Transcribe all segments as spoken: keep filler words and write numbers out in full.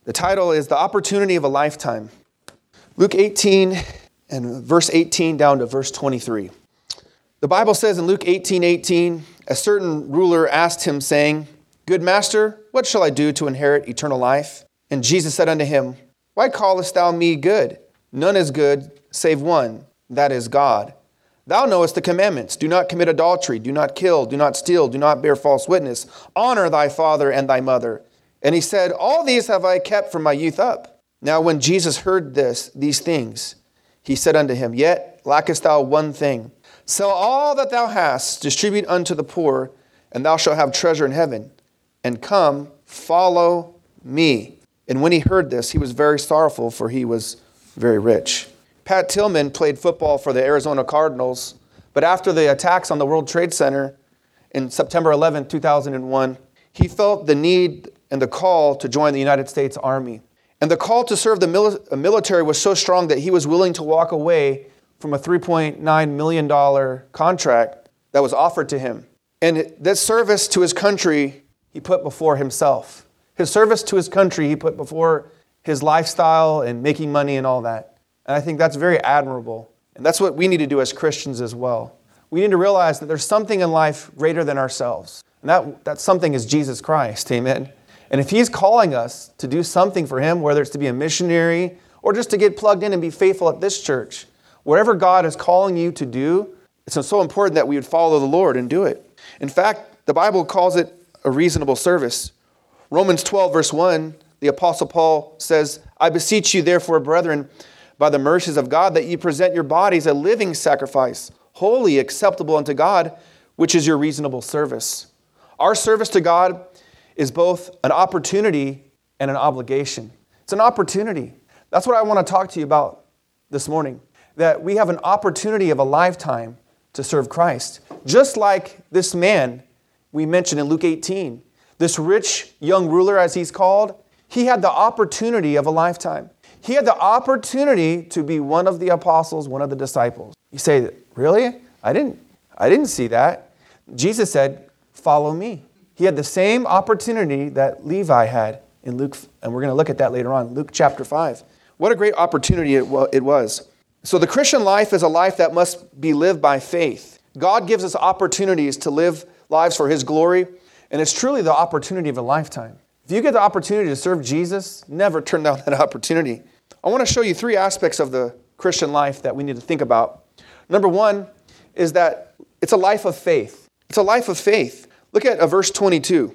The title is The Opportunity of a Lifetime. Luke eighteen and verse eighteen down to verse twenty-three. The Bible says in Luke eighteen eighteen, a certain ruler asked him, saying, Good master, what shall I do to inherit eternal life? And Jesus said unto him, Why callest thou me good? None is good, save one, that is God. Thou knowest the commandments. Do not commit adultery. Do not kill. Do not steal. Do not bear false witness. Honor thy father and thy mother. And he said, All these have I kept from my youth up. Now when Jesus heard this, these things, he said unto him, Yet lackest thou one thing. Sell all that thou hast, distribute unto the poor, and thou shalt have treasure in heaven. And come, follow me. And when he heard this, he was very sorrowful, for he was very rich. Pat Tillman played football for the Arizona Cardinals, but after the attacks on the World Trade Center in September eleventh, two thousand one, he felt the need and the call to join the United States Army. And the call to serve the mil- military was so strong that he was willing to walk away from a three point nine million dollars contract that was offered to him. And this service to his country, he put before himself. His service to his country, he put before his lifestyle and making money and all that. And I think that's very admirable. And that's what we need to do as Christians as well. We need to realize that there's something in life greater than ourselves. And that, that something is Jesus Christ, amen? And if he's calling us to do something for him, whether it's to be a missionary or just to get plugged in and be faithful at this church, whatever God is calling you to do, it's so important that we would follow the Lord and do it. In fact, the Bible calls it a reasonable service. Romans twelve, verse one, the Apostle Paul says, I beseech you, therefore, brethren, by the mercies of God, that ye present your bodies a living sacrifice, holy, acceptable unto God, which is your reasonable service. Our service to God is both an opportunity and an obligation. It's an opportunity. That's what I want to talk to you about this morning, that we have an opportunity of a lifetime to serve Christ. Just like this man we mentioned in Luke eighteen, this rich young ruler, as he's called, he had the opportunity of a lifetime. He had the opportunity to be one of the apostles, one of the disciples. You say, really? I didn't, I didn't see that. Jesus said, follow me. He had the same opportunity that Levi had in Luke, and we're going to look at that later on, Luke chapter five. What a great opportunity it was. So the Christian life is a life that must be lived by faith. God gives us opportunities to live lives for his glory, and it's truly the opportunity of a lifetime. If you get the opportunity to serve Jesus, never turn down that opportunity. I want to show you three aspects of the Christian life that we need to think about. Number one is that it's a life of faith. It's a life of faith. Look at uh, verse twenty-two.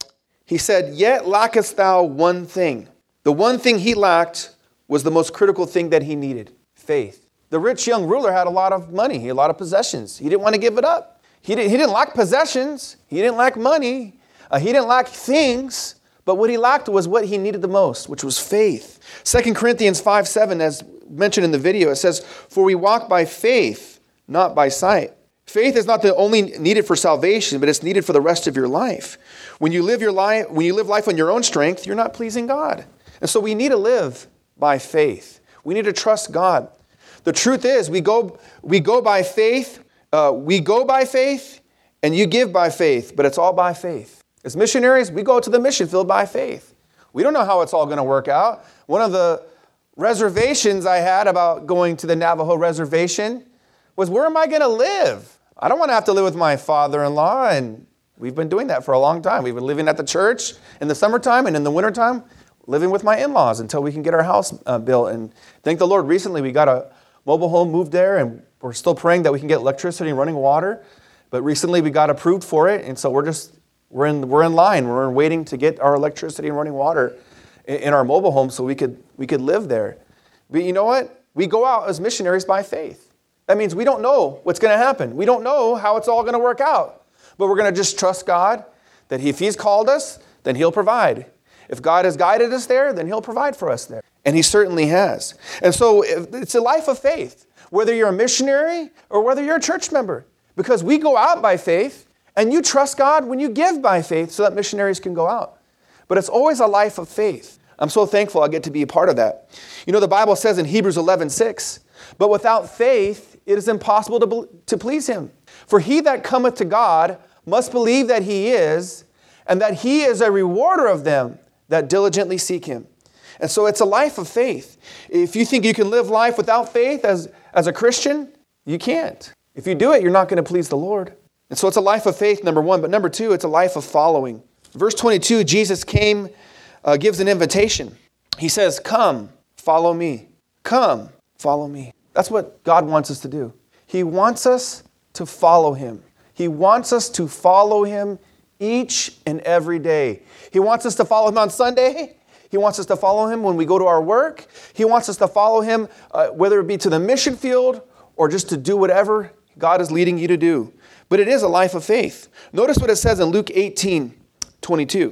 He said, Yet lackest thou one thing. The one thing he lacked was the most critical thing that he needed, faith. The rich young ruler had a lot of money. He had a lot of possessions. He didn't want to give it up. He didn't, he didn't lack possessions. He didn't lack money. Uh, he didn't lack things. But what he lacked was what he needed the most, which was faith. Second Corinthians five seven, as mentioned in the video, it says, For we walk by faith, not by sight. Faith is not the only needed for salvation, but it's needed for the rest of your life. When you live your life, when you live life on your own strength, you're not pleasing God. And so we need to live by faith. We need to trust God. The truth is, we go we go by faith, uh, we go by faith, and you give by faith, but it's all by faith. As missionaries, we go to the mission field by faith. We don't know how it's all going to work out. One of the reservations I had about going to the Navajo reservation was, where am I going to live? I don't want to have to live with my father-in-law, and we've been doing that for a long time. We've been living at the church in the summertime, and in the wintertime, living with my in-laws until we can get our house uh, built. And thank the Lord, recently we got a mobile home moved there, and we're still praying that we can get electricity and running water. But recently we got approved for it, and so we're just we're in we're in line. We're waiting to get our electricity and running water in, in our mobile home so we could we could live there. But you know what? We go out as missionaries by faith. That means we don't know what's going to happen. We don't know how it's all going to work out. But we're going to just trust God that if he's called us, then he'll provide. If God has guided us there, then he'll provide for us there. And he certainly has. And so it's a life of faith, whether you're a missionary or whether you're a church member. Because we go out by faith, and you trust God when you give by faith so that missionaries can go out. But it's always a life of faith. I'm so thankful I get to be a part of that. You know, the Bible says in Hebrews eleven six, but without faith it is impossible to, to please him. For he that cometh to God must believe that he is, and that he is a rewarder of them that diligently seek him. And so it's a life of faith. If you think you can live life without faith as, as a Christian, you can't. If you do it, you're not going to please the Lord. And so it's a life of faith, number one. But number two, it's a life of following. Verse twenty-two, Jesus came, uh, gives an invitation. He says, come, follow me. Come, follow me. That's what God wants us to do. He wants us to follow him. He wants us to follow him each and every day. He wants us to follow him on Sunday. He wants us to follow him when we go to our work. He wants us to follow him, uh, whether it be to the mission field or just to do whatever God is leading you to do. But it is a life of faith. Notice what it says in Luke eighteen twenty-two.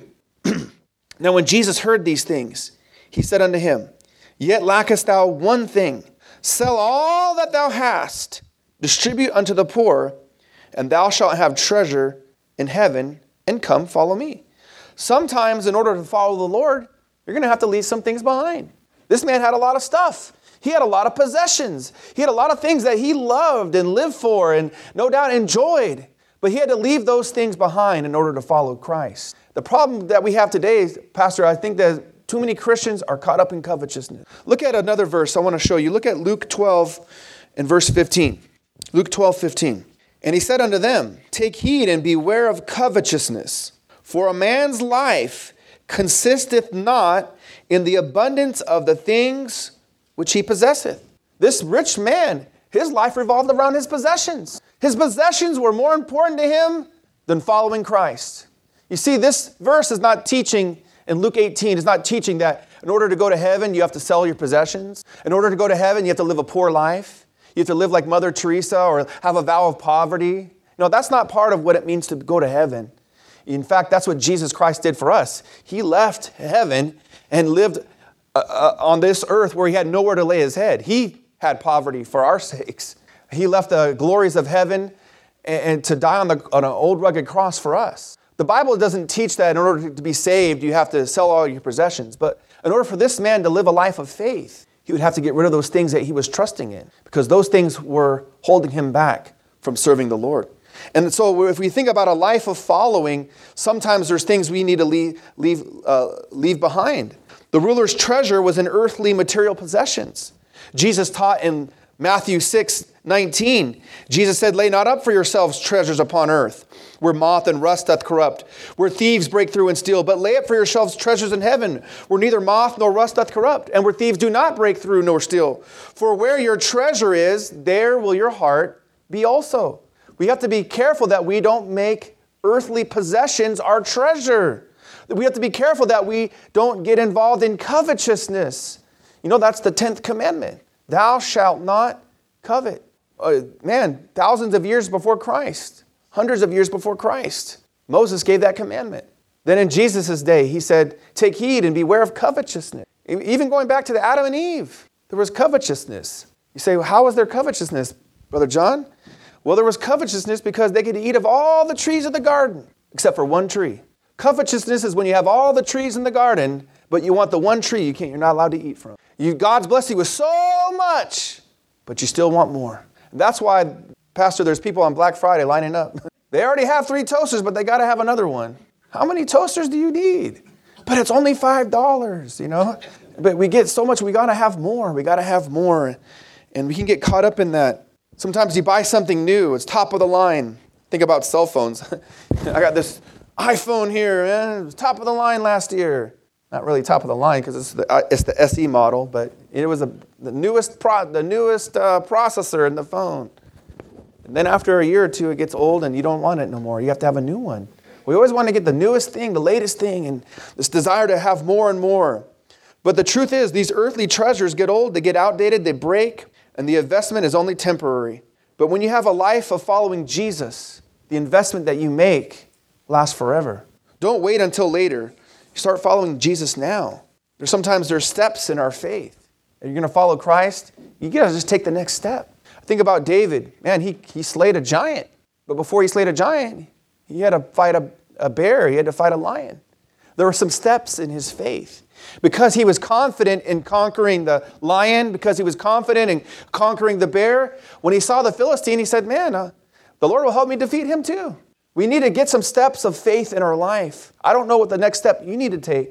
Now when Jesus heard these things, he said unto him, yet lackest thou one thing. Sell all that thou hast, distribute unto the poor, and thou shalt have treasure in heaven, and come follow me. Sometimes in order to follow the Lord, you're going to have to leave some things behind. This man had a lot of stuff. He had a lot of possessions. He had a lot of things that he loved and lived for and no doubt enjoyed. But he had to leave those things behind in order to follow Christ. The problem that we have today is, Pastor, I think that too many Christians are caught up in covetousness. Look at another verse I want to show you. Look at Luke twelve and verse fifteen. Luke twelve, fifteen. And he said unto them, take heed and beware of covetousness, for a man's life consisteth not in the abundance of the things which he possesseth. This rich man, his life revolved around his possessions. His possessions were more important to him than following Christ. You see, this verse is not teaching, in Luke eighteen, is not teaching that in order to go to heaven, you have to sell your possessions. In order to go to heaven, you have to live a poor life. You have to live like Mother Teresa or have a vow of poverty. No, that's not part of what it means to go to heaven. In fact, that's what Jesus Christ did for us. He left heaven and lived uh, uh, on this earth where he had nowhere to lay his head. He had poverty for our sakes. He left the glories of heaven and, and to die on, the, on an old rugged cross for us. The Bible doesn't teach that in order to be saved, you have to sell all your possessions. But in order for this man to live a life of faith, he would have to get rid of those things that he was trusting in, because those things were holding him back from serving the Lord. And so if we think about a life of following, sometimes there's things we need to leave, leave, uh, leave behind. The ruler's treasure was in earthly material possessions. Jesus taught in Matthew six nineteen, Jesus said, lay not up for yourselves treasures upon earth, where moth and rust doth corrupt, where thieves break through and steal, but lay up for yourselves treasures in heaven, where neither moth nor rust doth corrupt, and where thieves do not break through nor steal. For where your treasure is, there will your heart be also. We have to be careful that we don't make earthly possessions our treasure. We have to be careful that we don't get involved in covetousness. You know, that's the tenth commandment. Thou shalt not covet. Uh, man, thousands of years before Christ, hundreds of years before Christ, Moses gave that commandment. Then in Jesus' day, he said, take heed and beware of covetousness. Even going back to the Adam and Eve, there was covetousness. You say, well, how was there covetousness, Brother John? Well, there was covetousness because they could eat of all the trees of the garden, except for one tree. Covetousness is when you have all the trees in the garden, but you want the one tree you can't, you're not allowed to eat from. You, God's blessed you with so much, but you still want more. And that's why, Pastor, there's people on Black Friday lining up. They already have three toasters, but they got to have another one. How many toasters do you need? But it's only five dollars, you know. But we get so much, we got to have more. We got to have more. And we can get caught up in that. Sometimes you buy something new. It's top of the line. Think about cell phones. I got this iPhone here, man. It was top of the line last year. Not really top of the line because it's the uh, it's the S E model, but it was a, the newest pro, the newest uh, processor in the phone. And then after a year or two, it gets old and you don't want it no more. You have to have a new one. We always want to get the newest thing, the latest thing, and this desire to have more and more. But the truth is, these earthly treasures get old, they get outdated, they break, and the investment is only temporary. But when you have a life of following Jesus, the investment that you make lasts forever. Don't wait until later. Start following Jesus now. There's sometimes there's steps in our faith. If you're going to follow Christ, you got to just take the next step. Think about David. Man, he, he slayed a giant. But before he slayed a giant, he had to fight a, a bear. He had to fight a lion. There were some steps in his faith. Because he was confident in conquering the lion, because he was confident in conquering the bear, when he saw the Philistine, he said, man, uh, the Lord will help me defeat him too. We need to get some steps of faith in our life. I don't know what the next step you need to take,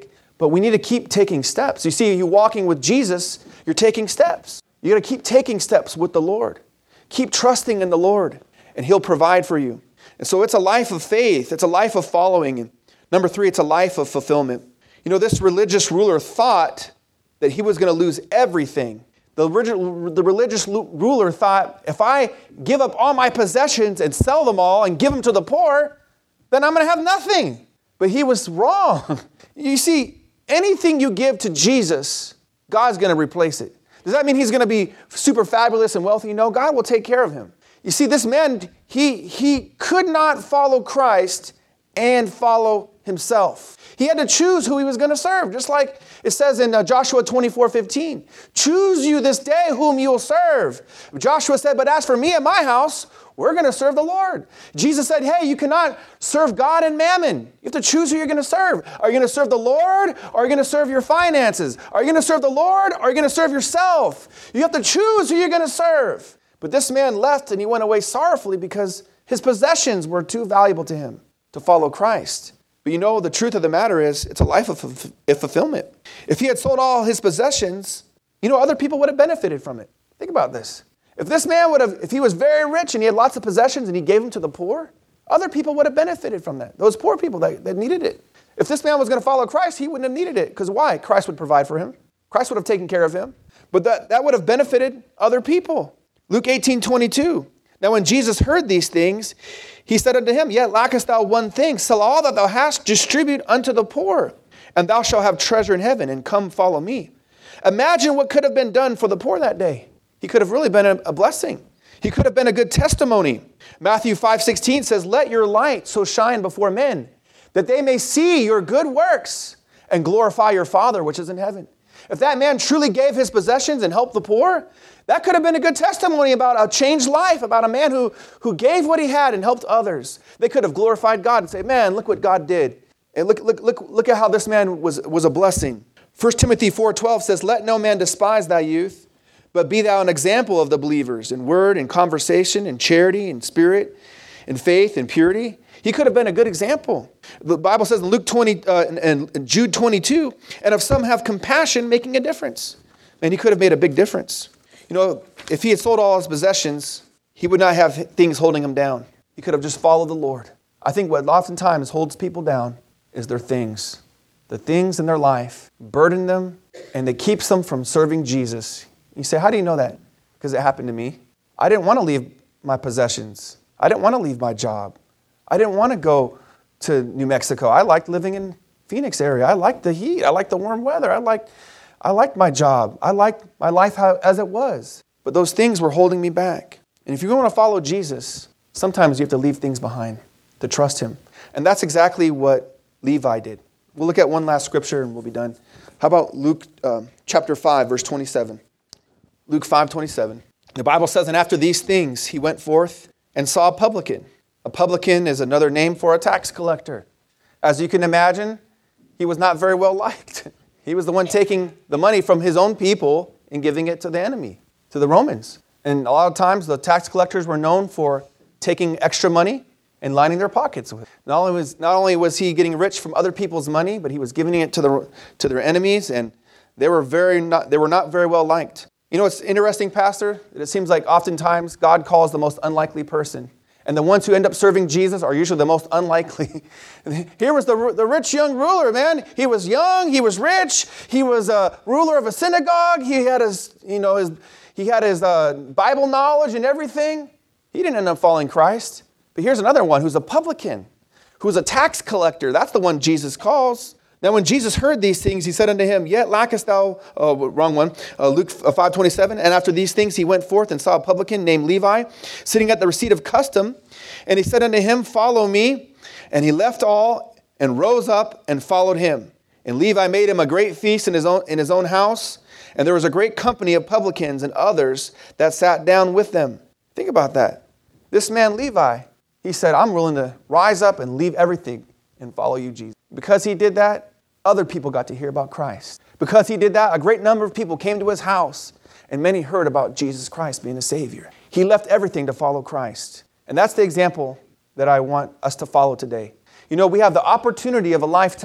But we need to keep taking steps. You see, you walking with Jesus, you're taking steps. You got to keep taking steps with the Lord. Keep trusting in the Lord, and He'll provide for you. And so it's a life of faith. It's a life of following. And number three, it's a life of fulfillment. You know, this religious ruler thought that he was going to lose everything. The, the religious ruler thought, if I give up all my possessions and sell them all and give them to the poor, then I'm going to have nothing. But he was wrong. You see, anything you give to Jesus, God's going to replace it. Does that mean he's going to be super fabulous and wealthy? No, God will take care of him. You see, this man, he, he could not follow Christ and follow himself. He had to choose who he was going to serve, just like it says in uh, Joshua twenty-four fifteen. Choose you this day whom you will serve. Joshua said, but as for me and my house, we're going to serve the Lord. Jesus said, hey, you cannot serve God and mammon. You have to choose who you're going to serve. Are you going to serve the Lord, or are you going to serve your finances? Are you going to serve the Lord, or are you going to serve yourself? You have to choose who you're going to serve. But this man left and he went away sorrowfully because his possessions were too valuable to him to follow Christ. But you know, the truth of the matter is, it's a life of fulfillment. If he had sold all his possessions, you know, other people would have benefited from it. Think about this. If this man would have, if he was very rich and he had lots of possessions and he gave them to the poor, other people would have benefited from that. Those poor people that, that needed it. If this man was going to follow Christ, he wouldn't have needed it. Because why? Christ would provide for him. Christ would have taken care of him. But that, that would have benefited other people. Luke eighteen twenty-two. Now when Jesus heard these things, he said unto him, yet lackest thou one thing. Sell all that thou hast, distribute unto the poor, and thou shalt have treasure in heaven, and come follow me. Imagine what could have been done for the poor that day. He could have really been a, a blessing. He could have been a good testimony. Matthew five sixteen says, let your light so shine before men, that they may see your good works and glorify your Father which is in heaven. If that man truly gave his possessions and helped the poor, that could have been a good testimony about a changed life, about a man who, who gave what he had and helped others. They could have glorified God and say, man, look what God did. And look, look, look, look at how this man was, was a blessing. First Timothy four twelve says, let no man despise thy youth, but be thou an example of the believers in word and conversation and charity and spirit and faith and purity. He could have been a good example. The Bible says in Luke twenty uh, and, and Jude twenty-two, and if some have compassion, making a difference. And he could have made a big difference. You know, if he had sold all his possessions, he would not have things holding him down. He could have just followed the Lord. I think what oftentimes holds people down is their things. The things in their life burden them, and it keeps them from serving Jesus. You say, how do you know that? Because it happened to me. I didn't want to leave my possessions. I didn't want to leave my job. I didn't want to go to New Mexico. I liked living in Phoenix area. I liked the heat. I liked the warm weather. I liked, I liked my job. I liked my life how, as it was. But those things were holding me back. And if you want to follow Jesus, sometimes you have to leave things behind to trust him. And that's exactly what Levi did. We'll look at one last scripture and we'll be done. How about Luke um, chapter five, verse twenty-seven? Luke five twenty-seven. The Bible says, and after these things he went forth and saw a publican. A publican is another name for a tax collector. As you can imagine, he was not very well liked. He was the one taking the money from his own people and giving it to the enemy, to the Romans. And a lot of times the tax collectors were known for taking extra money and lining their pockets with it. Not only was, not only was he getting rich from other people's money, but he was giving it to, the, to their enemies, and they were, very not, they were not very well liked. You know what's interesting, Pastor? It seems like oftentimes God calls the most unlikely person. And the ones who end up serving Jesus are usually the most unlikely. Here was the, the rich young ruler, man. He was young, he was rich, he was a ruler of a synagogue, he had his, you know, his, he had his uh, Bible knowledge and everything. He didn't end up following Christ. But here's another one who's a publican, who's a tax collector. That's the one Jesus calls. Now when Jesus heard these things, he said unto him, yet lackest thou, oh, wrong one, uh, Luke five twenty-seven, and after these things he went forth and saw a publican named Levi sitting at the receipt of custom, and he said unto him, follow me. And he left all and rose up and followed him. And Levi made him a great feast in his own, in his own house, and there was a great company of publicans and others that sat down with them. Think about that. This man Levi, he said, I'm willing to rise up and leave everything and follow you, Jesus. Because he did that, other people got to hear about Christ. Because he did that, a great number of people came to his house, and many heard about Jesus Christ being the Savior. He left everything to follow Christ. And that's the example that I want us to follow today. You know, we have the opportunity of a lifetime.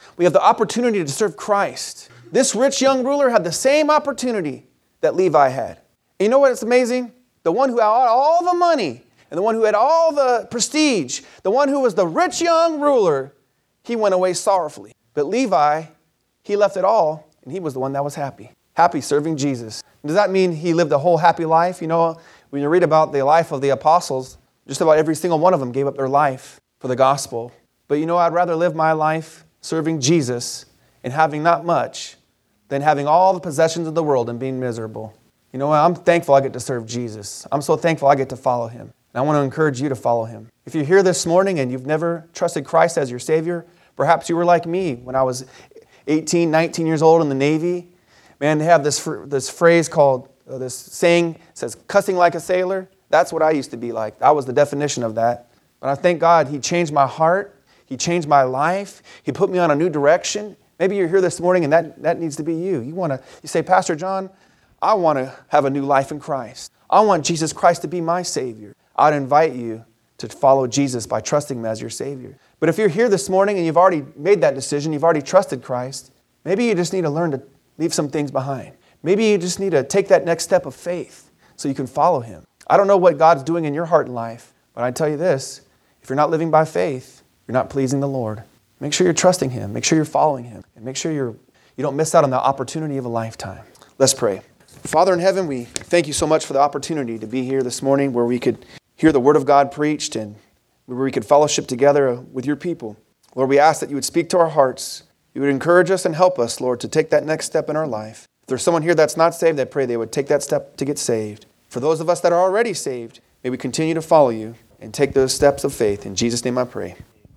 We have the opportunity to serve Christ. This rich young ruler had the same opportunity that Levi had. And you know what? It's amazing. The one who had all the money and the one who had all the prestige, the one who was the rich young ruler, he went away sorrowfully. But Levi, he left it all, and he was the one that was happy. Happy serving Jesus. Does that mean he lived a whole happy life? You know, when you read about the life of the apostles, just about every single one of them gave up their life for the gospel. But you know, I'd rather live my life serving Jesus and having not much than having all the possessions of the world and being miserable. You know what? I'm thankful I get to serve Jesus. I'm so thankful I get to follow him. And I want to encourage you to follow him. If you're here this morning and you've never trusted Christ as your Savior, perhaps you were like me when I was eighteen, nineteen years old in the Navy. Man, they have this, this phrase called, uh, this saying, says, cussing like a sailor. That's what I used to be like. That was the definition of that. But I thank God he changed my heart. He changed my life. He put me on a new direction. Maybe you're here this morning and that, that needs to be you. You want to, you say, Pastor John, I want to have a new life in Christ. I want Jesus Christ to be my Savior. I'd invite you to follow Jesus by trusting him as your Savior. But if you're here this morning and you've already made that decision, you've already trusted Christ, maybe you just need to learn to leave some things behind. Maybe you just need to take that next step of faith so you can follow him. I don't know what God's doing in your heart and life, but I tell you this, if you're not living by faith, you're not pleasing the Lord. Make sure you're trusting him. Make sure you're following him. And make sure you're, you don't miss out on the opportunity of a lifetime. Let's pray. Father in heaven, we thank you so much for the opportunity to be here this morning where we could hear the word of God preached and where we could fellowship together with your people. Lord, we ask that you would speak to our hearts. You would encourage us and help us, Lord, to take that next step in our life. If there's someone here that's not saved, I pray they would take that step to get saved. For those of us that are already saved, may we continue to follow you and take those steps of faith. In Jesus' name I pray.